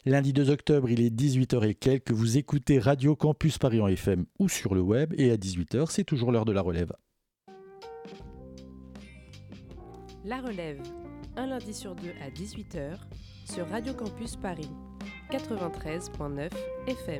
Lundi 2 octobre, il est 18h et quelques. Vous écoutez Radio Campus Paris en FM ou sur le web. Et à 18h, c'est toujours l'heure de la relève. La relève, un lundi sur deux à 18h sur Radio Campus Paris, 93.9 FM.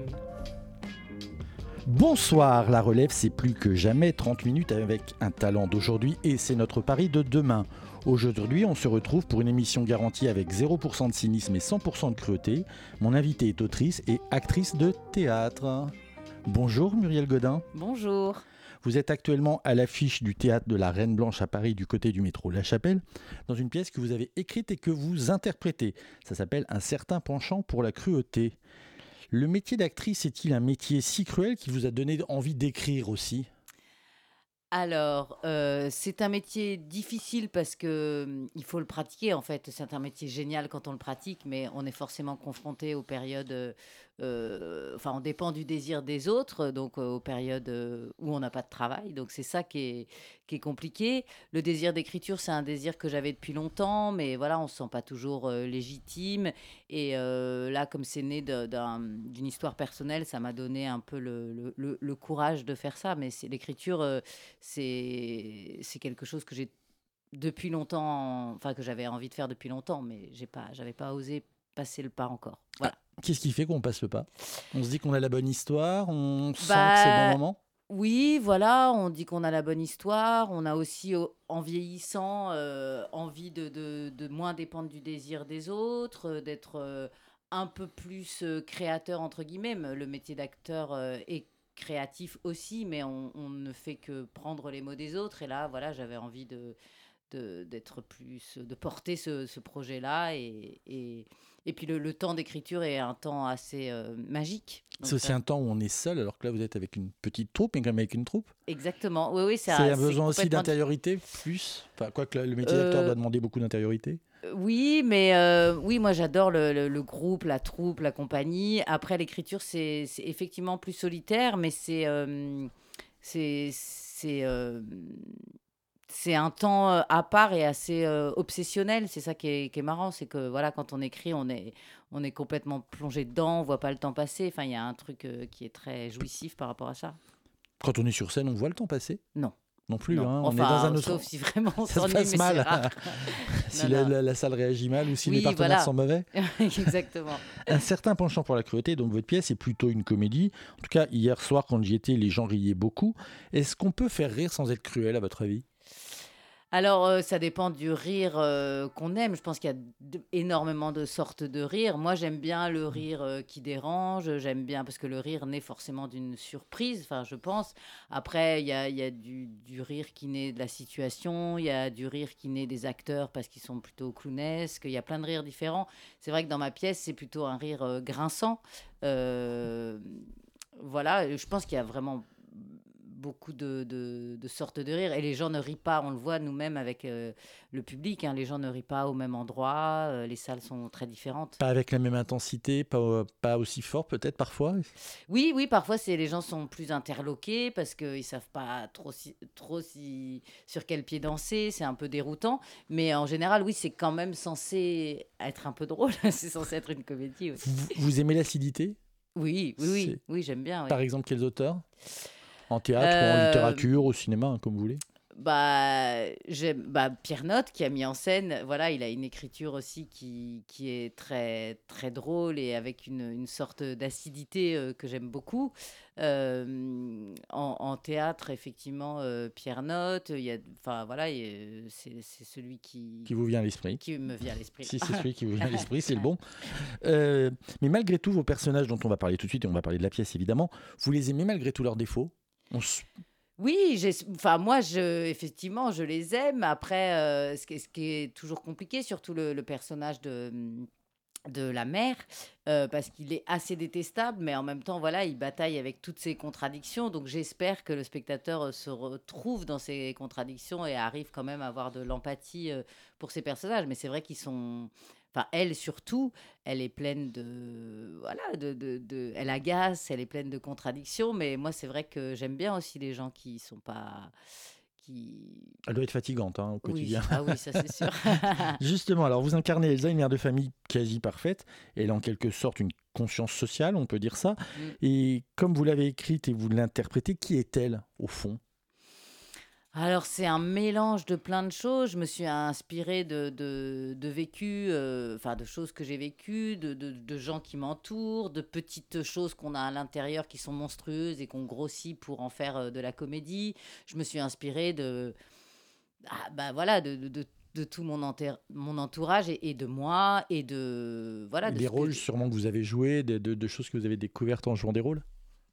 Bonsoir, la relève, c'est plus que jamais 30 minutes avec un talent d'aujourd'hui et c'est notre pari de demain. Aujourd'hui, on se retrouve pour une émission garantie avec 0% de cynisme et 100% de cruauté. Mon invitée est autrice et actrice de théâtre. Bonjour Muriel Godin. Bonjour. Vous êtes actuellement à l'affiche du théâtre de la Reine Blanche à Paris, du côté du métro La Chapelle, dans une pièce que vous avez écrite et que vous interprétez. Ça s'appelle « Un certain penchant pour la cruauté ». Le métier d'actrice est-il un métier si cruel qui vous a donné envie d'écrire aussi ? Alors, c'est un métier difficile parce que il faut le pratiquer en fait. C'est un métier génial quand on le pratique, mais on est forcément confronté aux périodes. On dépend du désir des autres, donc aux périodes où on n'a pas de travail. Donc c'est ça qui est compliqué. Le désir d'écriture, c'est un désir que j'avais depuis longtemps, mais voilà, on ne se sent pas toujours légitime. Et là, comme c'est né d'une histoire personnelle, ça m'a donné un peu le courage de faire ça. Mais l'écriture, c'est quelque chose que j'ai depuis longtemps, enfin que j'avais envie de faire depuis longtemps, mais j'avais pas osé passer le pas encore. Voilà. Qu'est-ce qui fait qu'on passe le pas ? On se dit qu'on a la bonne histoire, on sent que c'est le bon moment ? Oui, voilà, on dit qu'on a la bonne histoire. On a aussi, en vieillissant, envie de moins dépendre du désir des autres, d'être un peu plus créateur, entre guillemets. Mais le métier d'acteur est créatif aussi, mais on ne fait que prendre les mots des autres. Et là, voilà, j'avais envie d'être plus, de porter ce projet-là. Et puis le temps d'écriture est un temps assez magique. C'est aussi un temps où on est seul, alors que là vous êtes avec une petite troupe, mais quand même avec une troupe. Exactement, oui, c'est un besoin aussi d'intériorité, plus. Enfin, quoique le métier d'acteur doit demander beaucoup d'intériorité. Oui, mais oui, moi j'adore le groupe, la troupe, la compagnie. Après, l'écriture, c'est effectivement plus solitaire, mais c'est un temps à part et assez obsessionnel. C'est ça qui est marrant, c'est que voilà, quand on écrit, on est complètement plongé dedans, on voit pas le temps passer. Enfin, il y a un truc qui est très jouissif par rapport à ça. Quand on est sur scène, on voit le temps passer ? Non plus, non. Hein, enfin, on est dans un autre... sauf si vraiment ça se passe mal. Si la salle réagit mal ou si les partenaires sont mauvais. Exactement. Un certain penchant pour la cruauté, donc votre pièce est plutôt une comédie. En tout cas, hier soir, quand j'y étais, les gens riaient beaucoup. Est-ce qu'on peut faire rire sans être cruel, à votre avis ? Alors, ça dépend du rire qu'on aime. Je pense qu'il y a énormément de sortes de rire. Moi, j'aime bien le rire qui dérange. J'aime bien parce que le rire naît forcément d'une surprise, enfin, je pense. Après, il y a du rire qui naît de la situation. Il y a du rire qui naît des acteurs parce qu'ils sont plutôt clownesques. Il y a plein de rires différents. C'est vrai que dans ma pièce, c'est plutôt un rire grinçant. Voilà, je pense qu'il y a vraiment beaucoup de sortes de rire et les gens ne rient pas, on le voit nous-mêmes avec le public, hein, les gens ne rient pas au même endroit, les salles sont très différentes. Pas avec la même intensité, pas aussi fort peut-être parfois. Oui, parfois les gens sont plus interloqués parce qu'ils savent pas trop sur quel pied danser, c'est un peu déroutant, mais en général oui, c'est quand même censé être un peu drôle, c'est censé être une comédie. Oui. Vous aimez l'acidité ? Oui, j'aime bien. Oui. Par exemple, quels auteurs ? En théâtre ou en littérature, au cinéma, hein, comme vous voulez. J'aime Pierre Notte qui a mis en scène, voilà, il a une écriture aussi qui est très, très drôle et avec une sorte d'acidité que j'aime beaucoup. En théâtre, effectivement, Pierre Notte, c'est celui qui vous vient à l'esprit. Qui me vient à l'esprit. Si c'est celui qui vous vient à l'esprit, c'est le bon. Mais malgré tout, vos personnages dont on va parler tout de suite, et on va parler de la pièce évidemment, vous les aimez malgré tous leurs défauts ? Oui, effectivement, je les aime. Après, ce qui est toujours compliqué, surtout le personnage de la mère, parce qu'il est assez détestable, mais en même temps, voilà, il bataille avec toutes ses contradictions. Donc, j'espère que le spectateur se retrouve dans ces contradictions et arrive quand même à avoir de l'empathie pour ces personnages. Mais c'est vrai qu'ils sont... Enfin, elle surtout, elle est pleine de... Voilà, elle agace, elle est pleine de contradictions. Mais moi, c'est vrai que j'aime bien aussi les gens qui Elle doit être fatigante au quotidien. Oui, ah oui, ça c'est sûr. Justement, alors vous incarnez Elsa, une mère de famille quasi parfaite. Elle a en quelque sorte une conscience sociale, on peut dire ça. Mm. Et comme vous l'avez écrite et vous l'interprétez, qui est-elle au fond ? Alors, c'est un mélange de plein de choses. Je me suis inspirée de vécus, enfin de choses que j'ai vécues, de gens qui m'entourent, de petites choses qu'on a à l'intérieur qui sont monstrueuses et qu'on grossit pour en faire de la comédie. Je me suis inspirée voilà, de tout mon entourage et de moi et de voilà de Les ce que rôles sûrement que vous avez joués, de choses que vous avez découvertes en jouant des rôles ?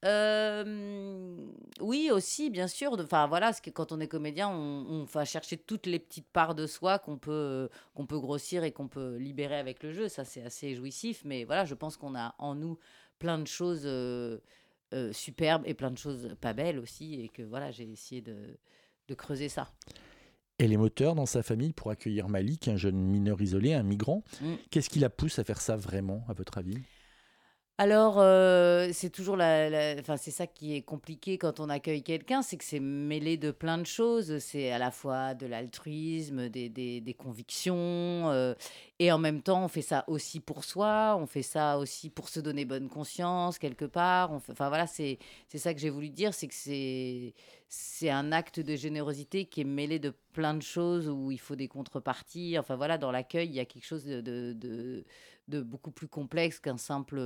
Oui, aussi, bien sûr. Enfin, voilà, parce que quand on est comédien, on va chercher toutes les petites parts de soi qu'on peut grossir et qu'on peut libérer avec le jeu. Ça, c'est assez jouissif. Mais voilà, je pense qu'on a en nous plein de choses superbes et plein de choses pas belles aussi. Et que voilà, j'ai essayé de creuser ça. Elle est moteur dans sa famille pour accueillir Malik, un jeune mineur isolé, un migrant. Mm. Qu'est-ce qui la pousse à faire ça vraiment, à votre avis ? Alors, c'est toujours enfin, c'est ça qui est compliqué quand on accueille quelqu'un, c'est que c'est mêlé de plein de choses. C'est à la fois de l'altruisme, des convictions, et en même temps, on fait ça aussi pour soi, on fait ça aussi pour se donner bonne conscience quelque part. Enfin voilà, c'est ça que j'ai voulu dire, c'est que c'est un acte de générosité qui est mêlé de plein de choses où il faut des contreparties. Enfin voilà, dans l'accueil, il y a quelque chose de beaucoup plus complexe qu'un simple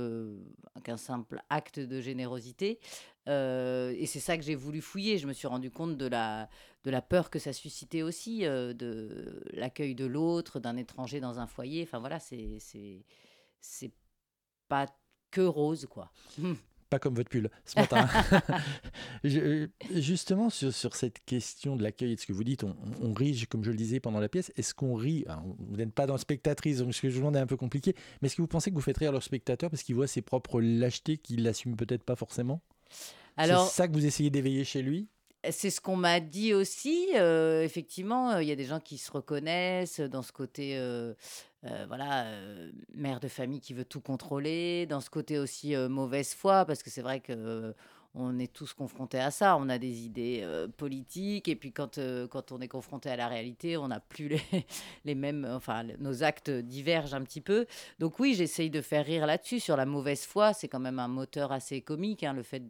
acte de générosité. Et c'est ça que j'ai voulu fouiller. Je me suis rendu compte de la peur que ça suscitait aussi, de l'accueil de l'autre, d'un étranger dans un foyer. Enfin voilà, c'est pas que rose, quoi. Pas comme votre pull ce matin. Justement, sur cette question de l'accueil et de ce que vous dites, on rit, comme je le disais pendant la pièce. Est-ce qu'on rit ? Alors, vous n'êtes pas dans le spectatrice, donc ce que je vous demande est un peu compliqué. Mais est-ce que vous pensez que vous faites rire leur spectateur parce qu'il voit ses propres lâchetés qu'il n'assume peut-être pas forcément ? Alors, c'est ça que vous essayez d'éveiller chez lui ? c'est ce qu'on m'a dit aussi. Effectivement, il y a des gens qui se reconnaissent dans ce côté, voilà, mère de famille qui veut tout contrôler, dans ce côté aussi mauvaise foi, parce que c'est vrai que on est tous confrontés à ça. On a des idées politiques, et puis quand on est confronté à la réalité, on n'a plus les mêmes. Enfin, nos actes divergent un petit peu. Donc oui, j'essaye de faire rire là-dessus. Sur la mauvaise foi, c'est quand même un moteur assez comique, le fait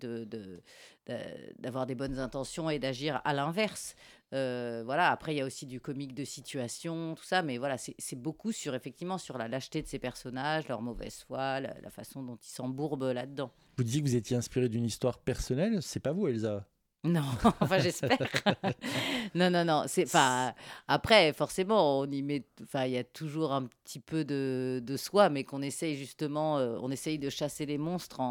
d'avoir des bonnes intentions et d'agir à l'inverse. Voilà. Après, il y a aussi du comique de situation, tout ça, mais voilà, c'est beaucoup effectivement sur la lâcheté de ces personnages, leur mauvaise foi, la façon dont ils s'embourbent là-dedans. Vous disiez que vous étiez inspiré d'une histoire personnelle. C'est pas vous, Elsa ? Non, enfin j'espère. Non. Après, forcément, on y met. Enfin, il y a toujours un petit peu de soi, mais qu'on essaye justement. On essaye de chasser les monstres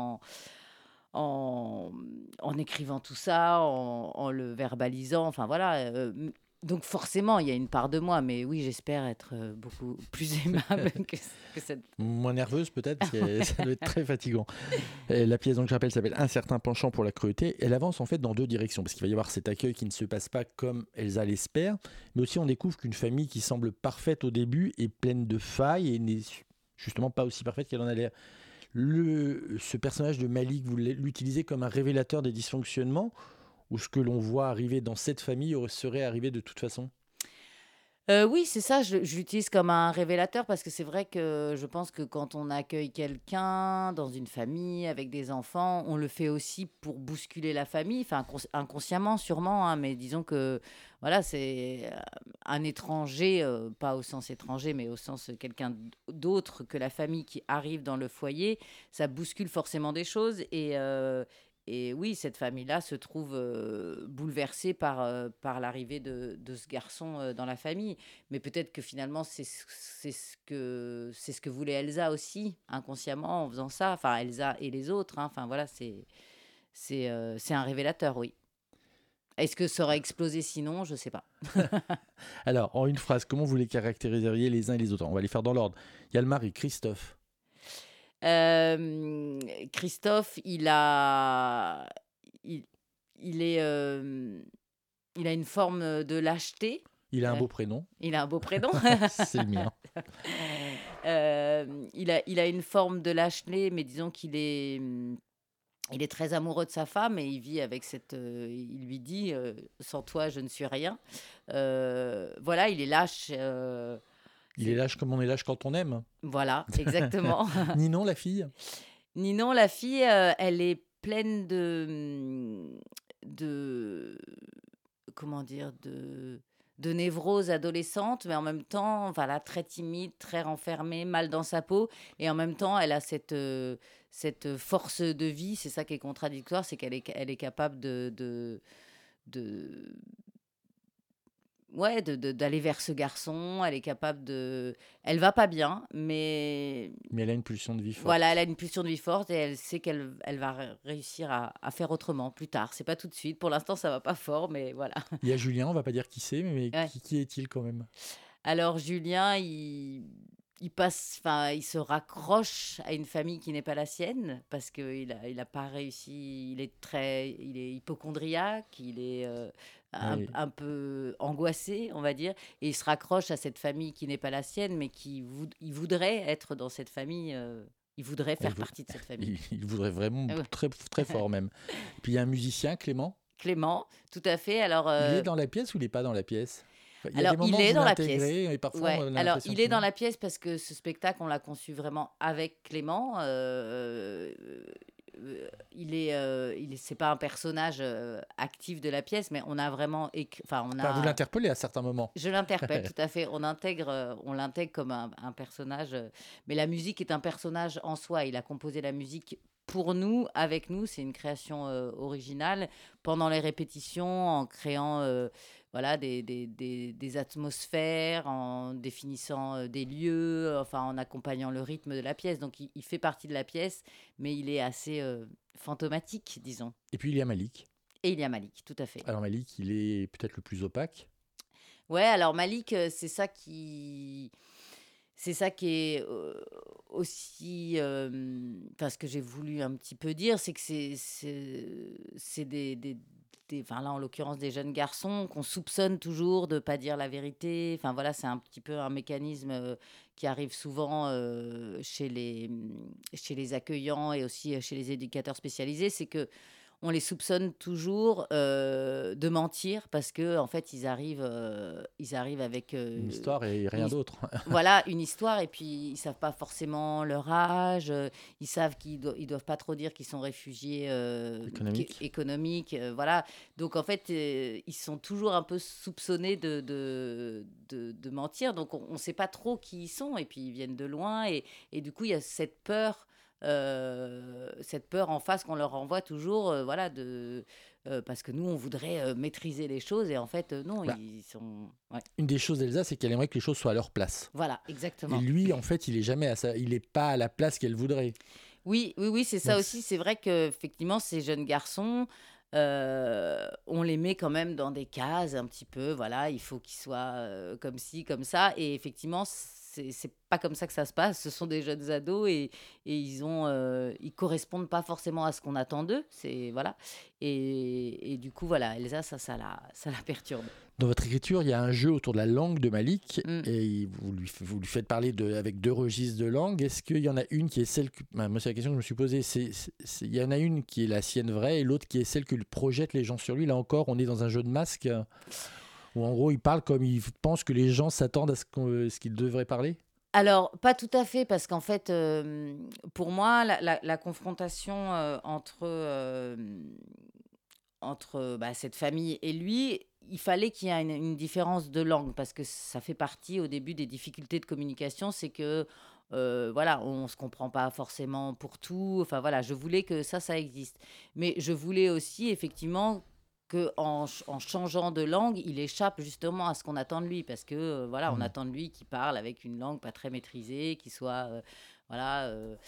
en écrivant tout ça, en le verbalisant. Enfin voilà. Donc forcément, il y a une part de moi, mais oui, j'espère être beaucoup plus aimable que cette. Moins nerveuse peut-être, parce que ça doit être très fatigant. Et la pièce donc je rappelle s'appelle Un certain penchant pour la cruauté. Elle avance en fait dans deux directions, parce qu'il va y avoir cet accueil qui ne se passe pas comme Elsa l'espère, mais aussi on découvre qu'une famille qui semble parfaite au début est pleine de failles et n'est justement pas aussi parfaite qu'elle en a l'air. Ce personnage de Malik, vous l'utilisez comme un révélateur des dysfonctionnements, ou ce que l'on voit arriver dans cette famille serait arrivé de toute façon ? Oui, c'est ça, je l'utilise comme un révélateur parce que c'est vrai que je pense que quand on accueille quelqu'un dans une famille avec des enfants, on le fait aussi pour bousculer la famille, enfin inconsciemment sûrement, mais disons que voilà, c'est un étranger, pas au sens étranger, mais au sens quelqu'un d'autre que la famille qui arrive dans le foyer, ça bouscule forcément des choses et oui, cette famille-là se trouve bouleversée par l'arrivée de ce garçon dans la famille. Mais peut-être que finalement, c'est ce que voulait Elsa aussi, inconsciemment, en faisant ça. Enfin, Elsa et les autres. Enfin, voilà, c'est un révélateur, oui. Est-ce que ça aurait explosé sinon ? Je ne sais pas. Alors, en une phrase, comment vous les caractériseriez les uns et les autres ? On va les faire dans l'ordre. Il y a le mari, Christophe. Christophe, il a une forme de lâcheté. Il a un beau prénom. Il a un beau prénom. C'est le mien. Il a une forme de lâcheté, mais disons qu'il est il est très amoureux de sa femme et il vit avec il lui dit sans toi, je ne suis rien. Voilà, il est lâche. Il est lâche comme on est lâche quand on aime. Voilà, exactement. Ninon, la fille? Ninon, la fille, elle est pleine de comment dire, de névrose adolescente, mais en même temps, voilà, très timide, très renfermée, mal dans sa peau. Et en même temps, elle a cette force de vie. C'est ça qui est contradictoire, c'est elle est capable de, ouais, d'aller vers ce garçon. Elle est capable de... Elle va pas bien, mais Mais elle a une pulsion de vie forte. voilà, elle a une pulsion de vie forte et elle sait qu'elle va réussir à faire autrement plus tard. C'est pas tout de suite. Pour l'instant, ça va pas fort, mais voilà. Il y a Julien, on va pas dire qui c'est, mais Ouais. qui est-il quand même? Alors Julien, il passe, enfin, il se raccroche à une famille qui n'est pas la sienne parce il a pas réussi. Il est hypocondriaque, il est Ouais. un peu angoissé, on va dire, et il se raccroche à cette famille qui n'est pas la sienne, mais il voudrait être dans cette famille. Il voudrait faire partie de cette famille. Il voudrait vraiment Ah ouais. très, très fort même. Puis il y a un musicien, Clément. Clément, tout à fait. Alors, Il est dans la pièce ou il n'est pas dans la pièce? Enfin, il y a alors, des moments il où est vous dans la l'intégrez pièce. et parfois Ouais. on a Alors, l'impression il est que dans non. la pièce parce que ce spectacle, on l'a conçu vraiment avec Clément. C'est pas un personnage actif de la pièce, mais on a vraiment, enfin, Enfin, vous l'interpellez à certains moments. je l'interpelle tout à fait. On l'intègre comme un personnage, mais la musique est un personnage en soi. Il a composé la musique pour nous, avec nous. C'est une création originale. Pendant les répétitions, en créant voilà, des atmosphères, en définissant des lieux, enfin en accompagnant le rythme de la pièce. Donc il fait partie de la pièce, mais il est assez fantomatique, disons. Et puis il y a Malik. Et il y a Malik, tout à fait. Alors Malik, il est peut-être le plus opaque. Ouais, alors Malik, c'est ça qui est aussi, enfin, ce que j'ai voulu un petit peu dire, c'est que c'est enfin là en l'occurrence des jeunes garçons qu'on soupçonne toujours de pas dire la vérité. Enfin voilà, c'est un petit peu un mécanisme qui arrive souvent chez les accueillants et aussi chez les éducateurs spécialisés, c'est que on les soupçonne toujours de mentir parce que en fait ils arrivent avec Une histoire et une rien d'autre. voilà, une histoire, et puis ils savent pas forcément leur âge, ils savent ils doivent pas trop dire qu'ils sont réfugiés économiques, voilà. Donc en fait, ils sont toujours un peu soupçonnés de mentir, donc on ne sait pas trop qui ils sont, et puis ils viennent de loin, et du coup il y a cette peur en face qu'on leur renvoie toujours, voilà, parce que nous, on voudrait maîtriser les choses, et en fait, non, Bah, ils sont... Ouais. Une des choses d'Elsa, c'est qu'elle aimerait que les choses soient à leur place. Voilà, exactement. Et lui, en fait, il est jamais il est pas à la place qu'elle voudrait. Oui, c'est ça Donc, aussi. C'est vrai qu'effectivement, ces jeunes garçons, on les met quand même dans des cases un petit peu. Voilà, il faut qu'ils soient comme ci, comme ça. Et effectivement, c'est pas comme ça que ça se passe. Ce sont des jeunes ados, et ils correspondent pas forcément à ce qu'on attend d'eux. Voilà. Et du coup, voilà, Elsa, ça la perturbe. Dans votre écriture, il y a un jeu autour de la langue de Malik, Mm. et vous lui faites parler avec deux registres de langue. Est-ce qu'il y en a une qui est celle que... moi, c'est la question que je me suis posée. Il y en a une qui est la sienne vraie et l'autre qui est celle que projettent les gens sur lui. Là encore, on est dans un jeu de masque où en gros, il parle comme il pense que les gens s'attendent à ce qu'il devrait parler. Alors, pas tout à fait, parce qu'en fait, pour moi, la confrontation entre cette famille et lui, il fallait qu'il y ait une différence de langue, parce que ça fait partie au début des difficultés de communication, c'est que voilà, on ne se comprend pas forcément pour tout. Enfin voilà, je voulais que ça existe. Mais je voulais aussi effectivement qu'en en changeant de langue, il échappe justement à ce qu'on attend de lui, parce que voilà, on attend de lui qu'il parle avec une langue pas très maîtrisée, qu'il soit voilà.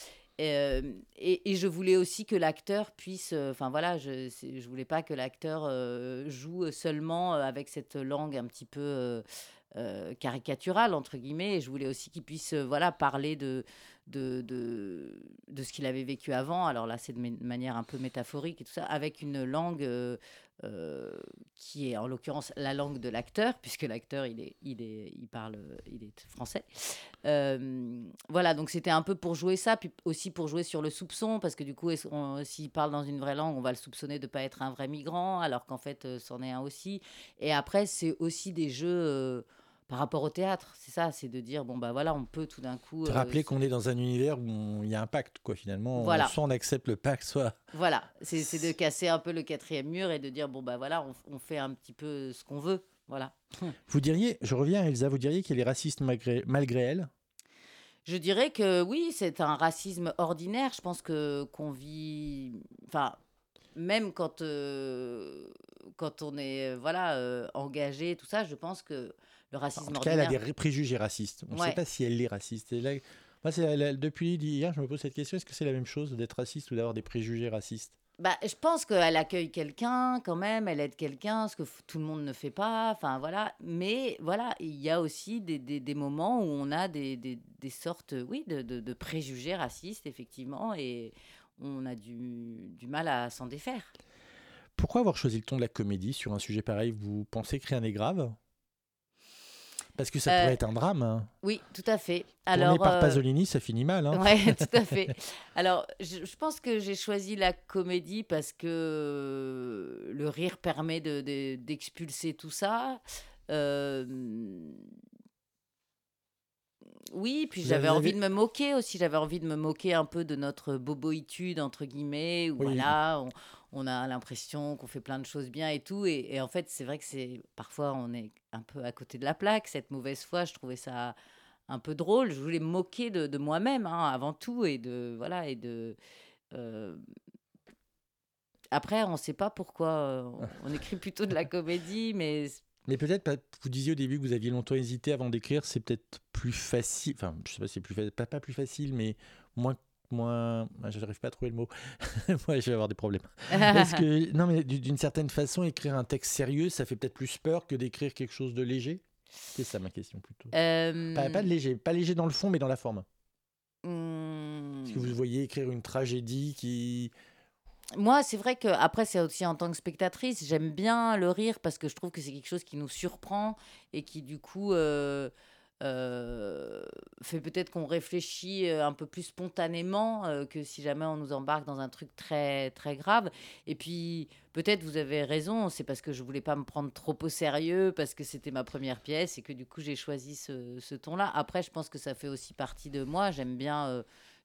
Et je voulais aussi que l'acteur puisse, enfin voilà, je voulais pas que l'acteur joue seulement avec cette langue un petit peu caricaturale entre guillemets. Et je voulais aussi qu'il puisse voilà parler de ce qu'il avait vécu avant. Alors là, c'est de manière un peu métaphorique et tout ça, avec une langue qui est en l'occurrence la langue de l'acteur, puisque l'acteur, il est français. Voilà, donc c'était un peu pour jouer ça, puis aussi pour jouer sur le soupçon, parce que du coup, s'il parle dans une vraie langue, on va le soupçonner de ne pas être un vrai migrant, alors qu'en fait, c'en est un aussi. Et après, c'est aussi des jeux... par rapport au théâtre, c'est ça, c'est de dire, bon, bah voilà, on peut tout d'un coup... Te rappeler qu'on est dans un univers où il y a un pacte, quoi, finalement. Voilà. Soit on accepte le pacte, soit... Voilà, c'est de casser un peu le quatrième mur et de dire, bon, bah voilà, on fait un petit peu ce qu'on veut, voilà. Vous diriez, je reviens à Elsa, vous diriez qu'elle est raciste malgré elle ? Je dirais que oui, c'est un racisme ordinaire, je pense qu'on vit... Enfin, même quand on est engagé, tout ça, je pense que le racisme En tout cas, ordinaire... elle a des préjugés racistes. On ne sait pas si elle est raciste. Et là, moi, depuis hier, je me pose cette question, est-ce que c'est la même chose d'être raciste ou d'avoir des préjugés racistes ? Bah, je pense qu'elle accueille quelqu'un quand même, elle aide quelqu'un, ce que tout le monde ne fait pas, enfin voilà. Mais voilà, il y a aussi des moments où on a des sortes, oui, de préjugés racistes, effectivement, et on a du mal à s'en défaire. Pourquoi avoir choisi le ton de la comédie sur un sujet pareil ? Vous pensez que rien n'est grave ? Parce que ça pourrait être un drame. Hein. Oui, tout à fait. Tourné par Pasolini, ça finit mal. Hein. Oui, tout à fait. Alors, je pense que j'ai choisi la comédie parce que le rire permet d'expulser tout ça. Oui, puis j'avais envie de me moquer aussi. J'avais envie de me moquer un peu de notre boboïtude, entre guillemets, où voilà, on a l'impression qu'on fait plein de choses bien et tout. Et en fait, c'est vrai que parfois, on est un peu à côté de la plaque. Cette mauvaise foi, je trouvais ça un peu drôle. Je voulais me moquer de moi-même, hein, avant tout. Après, on ne sait pas pourquoi. On écrit plutôt de la comédie, mais... Mais peut-être, vous disiez au début que vous aviez longtemps hésité avant d'écrire, c'est peut-être plus facile, enfin, je sais pas si c'est plus facile, pas plus facile, mais moins, je n'arrive pas à trouver le mot. Moi, je vais avoir des problèmes. Non, mais d'une certaine façon, écrire un texte sérieux, ça fait peut-être plus peur que d'écrire quelque chose de léger. C'est ça ma question plutôt. Pas de léger, pas léger dans le fond, mais dans la forme. Est-ce que vous voyez écrire une tragédie qui... Moi, c'est vrai que après, c'est aussi en tant que spectatrice, j'aime bien le rire parce que je trouve que c'est quelque chose qui nous surprend et qui, du coup, fait peut-être qu'on réfléchit un peu plus spontanément que si jamais on nous embarque dans un truc très, très grave. Et puis, peut-être vous avez raison, c'est parce que je voulais pas me prendre trop au sérieux, parce que c'était ma première pièce et que, du coup, j'ai choisi ce ton-là. Après, je pense que ça fait aussi partie de moi. J'aime bien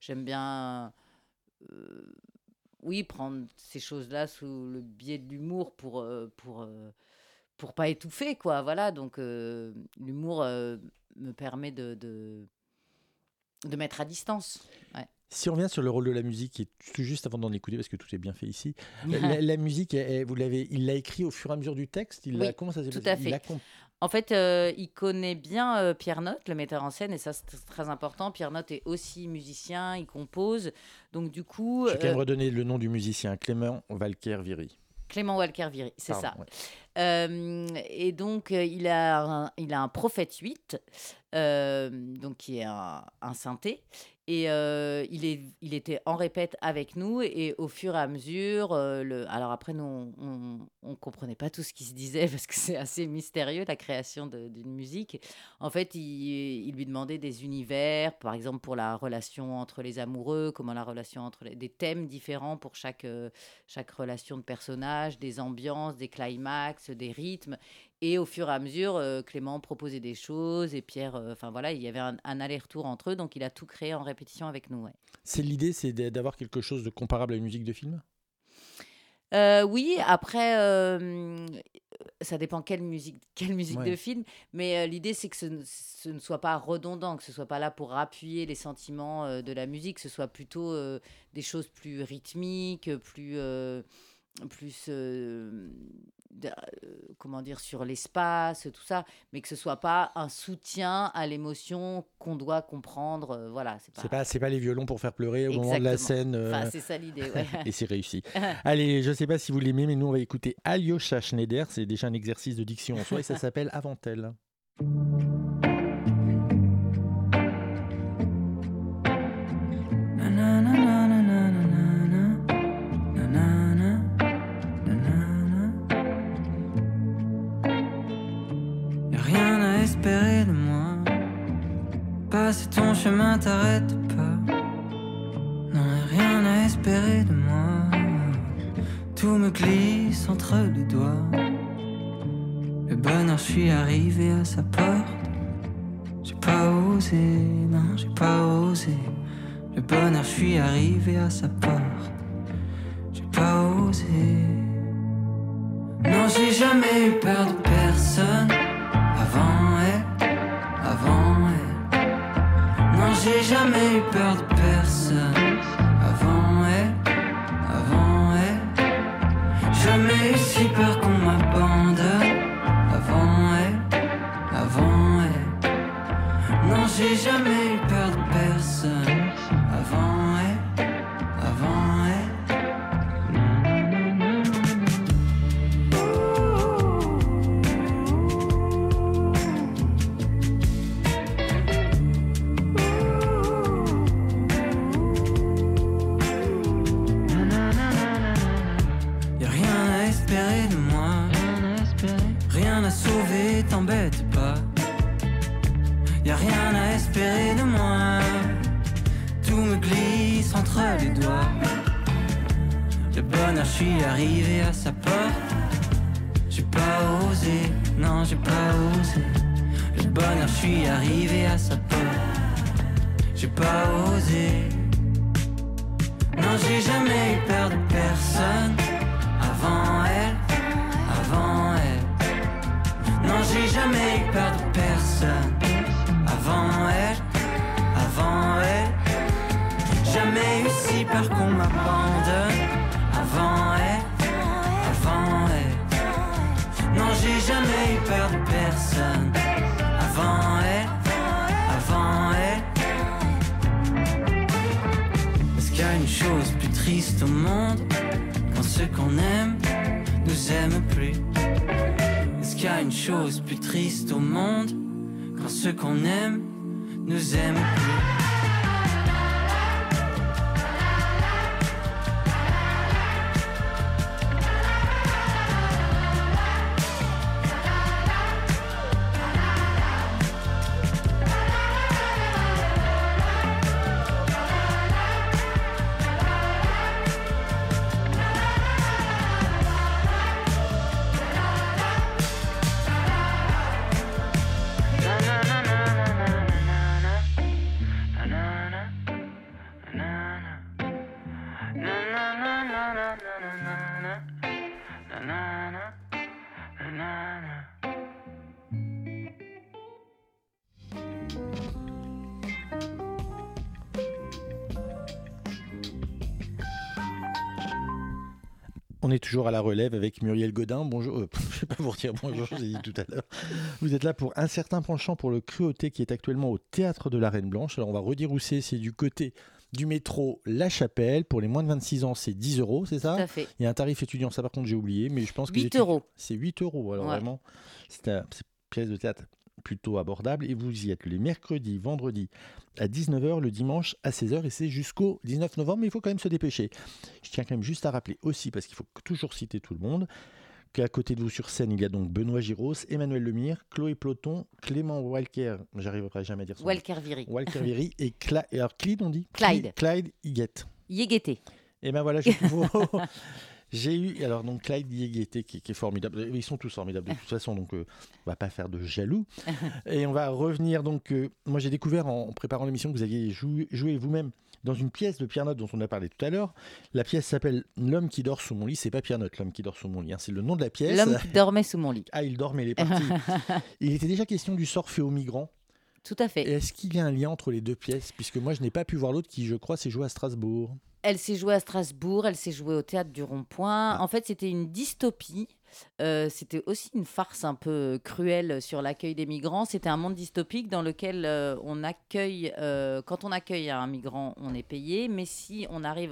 oui, prendre ces choses-là sous le biais de l'humour pour pas étouffer, quoi. Voilà, donc l'humour me permet de mettre à distance. Ouais. Si on revient sur le rôle de la musique, et tout juste avant d'en écouter, parce que tout est bien fait ici, la musique, il l'a écrit au fur et à mesure du texte. Comment ça s'est passé ? Tout à fait. En fait, il connaît bien Pierre Notte, le metteur en scène, et ça, c'est très important. Pierre Notte est aussi musicien, il compose. Donc, du coup... Je vais quand même redonner le nom du musicien, Clément Walker-Viry. Clément Walker-Viry, c'est Pardon, ça. Ouais. Et donc, il a un Prophet 8, donc qui est un synthé. Et il était en répète avec nous, et au fur et à mesure, alors après, nous, on comprenait pas tout ce qui se disait parce que c'est assez mystérieux, la création d'une musique. En fait, il lui demandait des univers, par exemple pour la relation entre les amoureux, comment la relation des thèmes différents pour chaque relation de personnage, des ambiances, des climax, des rythmes. Et au fur et à mesure, Clément proposait des choses et Pierre, enfin voilà, il y avait un aller-retour entre eux, donc il a tout créé en répétition avec nous. Ouais. L'idée, c'est d'avoir quelque chose de comparable à une musique de film ? Oui, après, ça dépend quelle musique Ouais. de film, mais l'idée c'est que ce ne soit pas redondant, que ce soit pas là pour appuyer les sentiments de la musique, que ce soit plutôt des choses plus rythmiques, plus comment dire, sur l'espace, tout ça, mais que ce soit pas un soutien à l'émotion qu'on doit comprendre. Voilà, c'est pas les violons pour faire pleurer au moment de la scène. Enfin, c'est ça l'idée, ouais. Et c'est réussi. Allez, je sais pas si vous l'aimez, mais nous on va écouter Alyosha Schneider. C'est déjà un exercice de diction en soi et ça s'appelle Avant elle. rien t'arrête pas. Non, et rien à espérer de moi. Tout me glisse entre les doigts. Le bonheur, je suis arrivé à sa porte. J'ai pas osé, non, j'ai pas osé. Le bonheur, je suis arrivé à sa porte. J'ai pas osé. Non, j'ai jamais eu peur de personne. Avant elle, avant elle. Non, j'ai jamais eu peur de personne. Avant elle, avant elle. Jamais eu si peur qu'on m'abandonne. Avant elle, avant elle. Non, j'ai jamais eu peur de personne. Avant elle, avant elle. Y'a rien à espérer de moi. Rien à sauver, t'embête pas. Y'a rien à espérer de moi. Tout me glisse entre les doigts. Le bonheur, je suis arrivé à sa porte. J'ai pas osé, non j'ai pas osé. Le bonheur, je suis arrivé à sa porte. J'ai pas osé. Non, j'ai jamais eu peur de personne. Avant elle, avant elle. Non, j'ai jamais eu peur de personne. Avant elle, avant elle. Jamais eu si peur qu'on m'abandonne. Avant elle, avant elle. Non, j'ai jamais eu peur de personne. Avant elle, avant elle. Est-ce qu'il y a une chose plus triste au monde? Quand ceux qu'on aime nous aiment plus. Est-ce qu'il y a une chose plus triste au monde? Quand ceux qu'on aime nous aiment plus. On est toujours à la relève avec Muriel Godin. Bonjour, je ne vais pas vous dire bonjour, j'ai dit tout à l'heure. Vous êtes là pour Un certain penchant pour le Cruauté qui est actuellement au Théâtre de la Reine Blanche. Alors on va redire où c'est du côté du métro La Chapelle. Pour les moins de 26 ans, c'est 10 €, c'est ça? Tout à fait. Il y a un tarif étudiant, ça par contre j'ai oublié, mais je pense que 8 €. c'est 8 €. Alors vraiment, c'est une pièce de théâtre plutôt abordable et vous y êtes les mercredis, vendredis à 19h, le dimanche à 16h et c'est jusqu'au 19 novembre, mais il faut quand même se dépêcher. Je tiens quand même juste à rappeler aussi, parce qu'il faut toujours citer tout le monde, qu'à côté de vous sur scène, il y a donc Benoît Giros, Emmanuel Lemire, Chloé Ploton, Clément Walker, j'arriverai jamais à dire son nom. Walker Viry et alors Clyde on dit Clyde Higuette. Yégueté. Et ben voilà, j'ai eu alors donc Clyde Yégueté qui est formidable. Ils sont tous formidables de toute façon, donc on va pas faire de jaloux. Et on va revenir donc. Moi j'ai découvert en préparant l'émission que vous aviez joué vous-même dans une pièce de Pierre Notte dont on a parlé tout à l'heure. La pièce s'appelle L'homme qui dort sous mon lit. C'est pas Pierre Notte, L'homme qui dort sous mon lit. C'est le nom de la pièce. L'homme qui dormait sous mon lit. Ah, il dormait, il est parti. Il était déjà question du sort fait aux migrants. Tout à fait. Et est-ce qu'il y a un lien entre les deux pièces? Puisque moi je n'ai pas pu voir l'autre qui, je crois, s'est joué à Strasbourg. Elle s'est jouée à Strasbourg, elle s'est jouée au Théâtre du Rond-Point. Ah. En fait, c'était une dystopie. C'était aussi une farce un peu cruelle sur l'accueil des migrants. C'était un monde dystopique dans lequel on accueille, quand on accueille un migrant, on est payé, mais si on arrive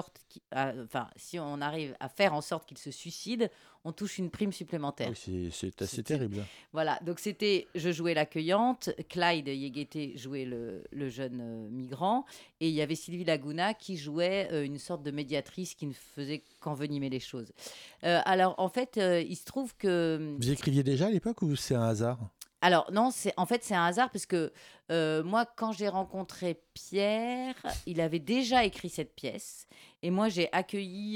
si on arrive à faire en sorte qu'il se suicide, on touche une prime supplémentaire. Oui, c'est assez terrible. Voilà, donc je jouais l'accueillante, Clyde Yégueté jouait le jeune migrant, et il y avait Sylvie Laguna qui jouait une sorte de médiatrice qui ne faisait qu'envenimer les choses. Alors en fait, il se trouve que... Vous écriviez déjà à l'époque ou c'est un hasard ? Alors non, en fait c'est un hasard parce que moi quand j'ai rencontré Pierre, il avait déjà écrit cette pièce et moi j'ai accueilli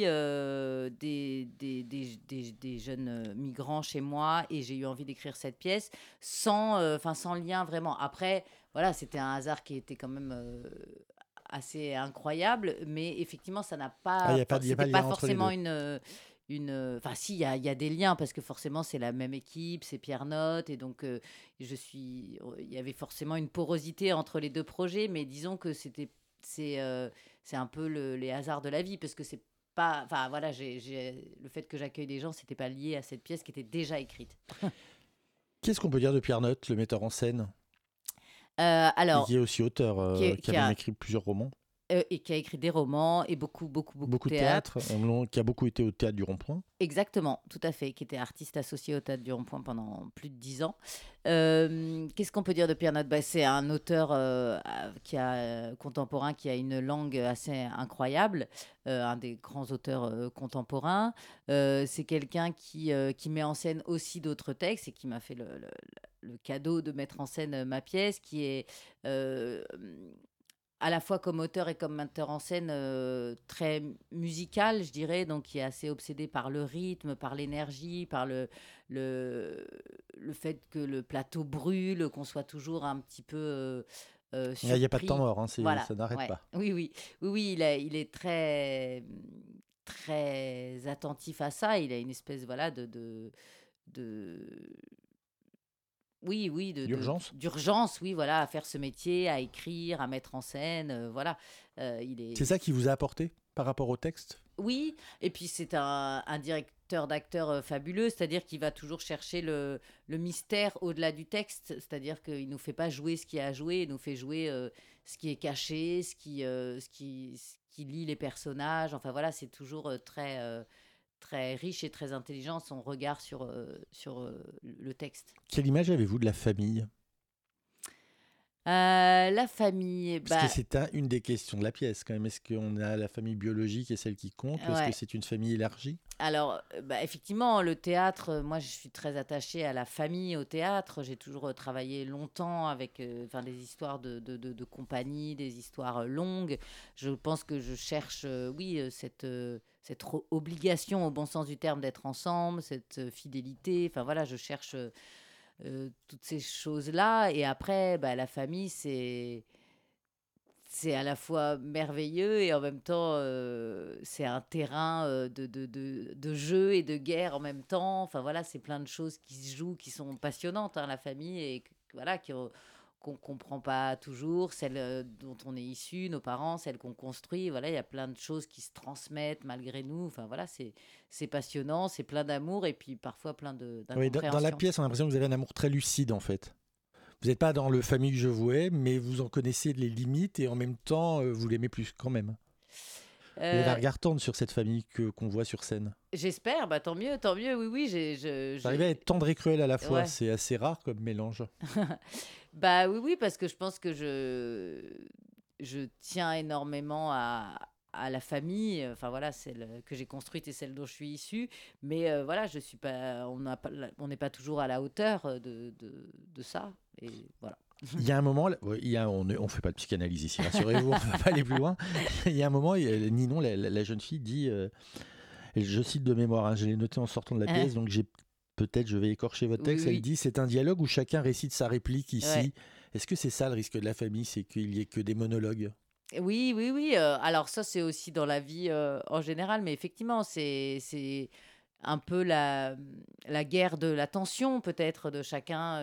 des jeunes migrants chez moi et j'ai eu envie d'écrire cette pièce sans lien vraiment. Après, voilà, c'était un hasard qui était quand même assez incroyable, mais effectivement ça n'a Ah, il pas, n'y a pas, for- y a pas c'était de pas lien entre les forcément deux. enfin si, il y a des liens parce que forcément c'est la même équipe, c'est Pierre Note et donc il y avait forcément une porosité entre les deux projets, mais disons que c'est un peu les hasards de la vie parce que c'est pas, enfin voilà, le fait que j'accueille des gens, c'était pas lié à cette pièce qui était déjà écrite. Qu'est-ce qu'on peut dire de Pierre Note, le metteur en scène, et Alors, qui est aussi auteur, qui a qui même a écrit plusieurs romans, et qui a écrit des romans et beaucoup beaucoup de de théâtre. théâtre, qui a beaucoup été au Théâtre du Rond-Point. Exactement, tout à fait, qui était artiste associé au Théâtre du Rond-Point pendant plus de 10 ans. Qu'est-ce qu'on peut dire de Pierre Note? C'est un auteur contemporain qui a une langue assez incroyable, un des grands auteurs contemporains. C'est quelqu'un qui met en scène aussi d'autres textes et qui m'a fait le cadeau de mettre en scène ma pièce, qui est euh, à la fois comme auteur et comme metteur en scène très musical, je dirais, donc qui est assez obsédé par le rythme, par l'énergie, par le, le fait que le plateau brûle, qu'on soit toujours un petit peu Il n'y a pas de temps surpris. mort, Voilà, ça n'arrête ouais. pas. Oui, il est très, très attentif à ça. Il a une espèce, voilà, de oui, L'urgence. d'urgence, oui, voilà, à faire ce métier, à écrire, à mettre en scène, voilà. Il C'est est, ça qui vous a apporté par rapport au texte? oui, et puis c'est un directeur d'acteur fabuleux, c'est-à-dire qu'il va toujours chercher le mystère au-delà du texte, c'est-à-dire qu'il nous fait pas jouer ce qu'il y a à jouer, il nous fait jouer ce qui est caché, ce qui lie les personnages. Enfin voilà, c'est toujours très riche et très intelligent son regard sur le texte. Quelle image avez-vous de la famille? La famille, Parce que c'est une des questions de la pièce quand même. Est-ce qu'on a la famille biologique et celle qui compte, ou est-ce que ouais. c'est une famille élargie? Alors, effectivement, le théâtre, moi, je suis très attachée à la famille, au théâtre. J'ai toujours travaillé longtemps avec des histoires de compagnie, des histoires longues. Je pense que je cherche, oui, cette obligation, au bon sens du terme, d'être ensemble, cette fidélité. Enfin, voilà, je cherche toutes ces choses-là. Et après, la famille, c'est à la fois merveilleux et en même temps, c'est un terrain de jeu et de guerre en même temps. Enfin voilà, c'est plein de choses qui se jouent, qui sont passionnantes, hein, la famille, et voilà, qu'on ne comprend pas toujours, celles dont on est issu, nos parents, celles qu'on construit. Voilà, il y a plein de choses qui se transmettent malgré nous. Enfin voilà, c'est passionnant, c'est plein d'amour et puis parfois plein Oui, dans la d'incompréhension. pièce, on a l'impression que vous avez un amour très lucide en fait. Vous n'êtes pas dans le famille que je vouais, mais vous en connaissez les limites et en même temps, vous l'aimez plus quand même. Vous avez un Euh, regard tendre sur cette famille qu'on voit sur scène. J'espère, tant mieux, oui, oui, Vous arrivez à être tendre et cruel à la fois, Ouais. c'est assez rare comme mélange. Oui, parce que je pense que je tiens énormément à la famille, enfin voilà, celle que j'ai construite et celle dont je suis issue. Mais voilà, je suis pas, on n'est pas toujours à la hauteur de ça. Et voilà. Il y a un moment, on fait pas de psychanalyse ici, rassurez-vous, on ne va pas aller plus loin. Il y a un moment, Ninon, la jeune fille, dit, et je cite de mémoire, hein, je l'ai noté en sortant de la pièce, donc peut-être je vais écorcher votre Oui, texte, oui. elle dit, c'est un dialogue où chacun récite sa réplique ici. Ouais. Est-ce que c'est ça le risque de la famille, c'est qu'il y ait que des monologues? Oui. Alors ça, c'est aussi dans la vie en général, mais effectivement, c'est un peu la guerre de l'attention, peut-être, de chacun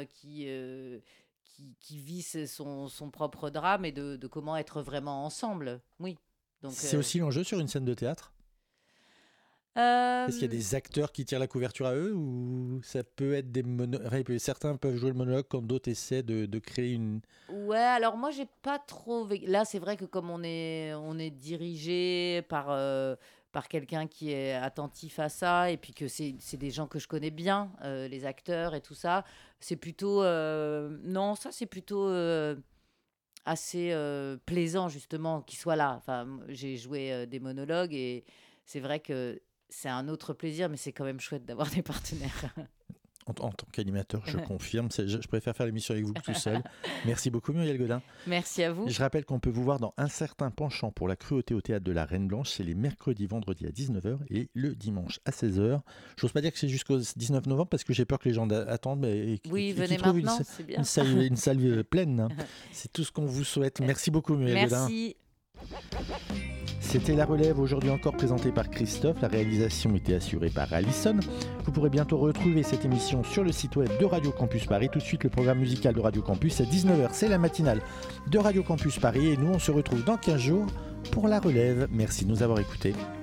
qui vit son propre drame et de comment être vraiment ensemble. Oui. Donc, C'est aussi l'enjeu sur une scène de théâtre? Est-ce qu'il y a euh, des acteurs qui tirent la couverture à eux, ou ça peut être des certains peuvent jouer le monologue quand d'autres essaient de créer une... ouais, alors moi, j'ai pas trop. Là, c'est vrai que comme on est dirigé par quelqu'un qui est attentif à ça, et puis que c'est des gens que je connais bien, les acteurs et tout ça, c'est plutôt. Non, ça, c'est plutôt assez plaisant, justement, qu'ils soient là. Enfin, j'ai joué des monologues et c'est vrai que c'est un autre plaisir, mais c'est quand même chouette d'avoir des partenaires. En tant qu'animateur, je confirme. Je préfère faire l'émission avec vous que tout seul. Merci beaucoup, Muriel Godin. Merci à vous. Je rappelle qu'on peut vous voir dans Un certain penchant pour la cruauté au théâtre de la Reine Blanche. C'est les mercredis, vendredis à 19h et le dimanche à 16h. J'ose pas dire que c'est jusqu'au 19 novembre parce que j'ai peur que les gens attendent. Oui, venez maintenant, c'est bien. Une salle pleine. C'est tout ce qu'on vous souhaite. Merci beaucoup, Muriel Godin. Merci. C'était La Relève, aujourd'hui encore présentée par Christophe. La réalisation était assurée par Alison. Vous pourrez bientôt retrouver cette émission sur le site web de Radio Campus Paris. Tout de suite, le programme musical de Radio Campus à 19h. C'est la matinale de Radio Campus Paris. Et nous, on se retrouve dans 15 jours pour La Relève. Merci de nous avoir écoutés.